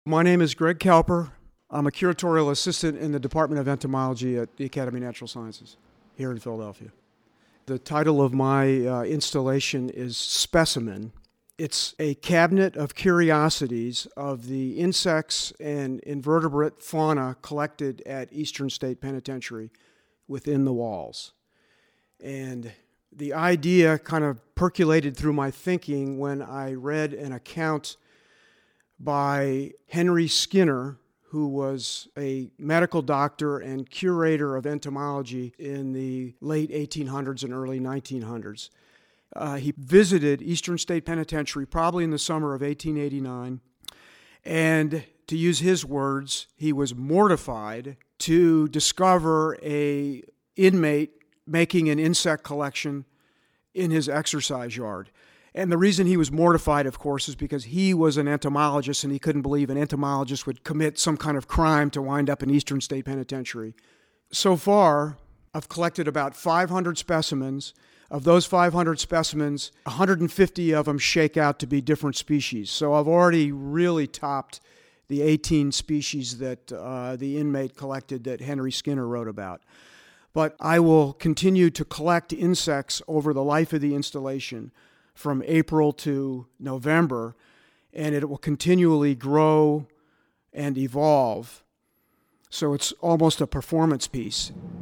My name is Greg Kalper. I'm a curatorial assistant in the Department of Entomology at the Academy of Natural Sciences here in Philadelphia. The title of my installation is Specimen. It's a cabinet of curiosities of the insects and invertebrate fauna collected at Eastern State Penitentiary within the walls. And the idea kind of percolated through my thinking when I read an account by Henry Skinner, who was a medical doctor and curator of entomology in the late 1800s and early 1900s. He visited Eastern State Penitentiary probably in the summer of 1889, and to use his words, he was mortified to discover an inmate making an insect collection in his exercise yard. And the reason he was mortified, of course, is because he was an entomologist and he couldn't believe an entomologist would commit some kind of crime to wind up in Eastern State Penitentiary. So far, I've collected about 500 specimens. Of those 500 specimens, 150 of them shake out to be different species. So I've already really topped the 18 species that the inmate collected that Henry Skinner wrote about. But I will continue to collect insects over the life of the installation from April to November, and it will continually grow and evolve. So it's almost a performance piece.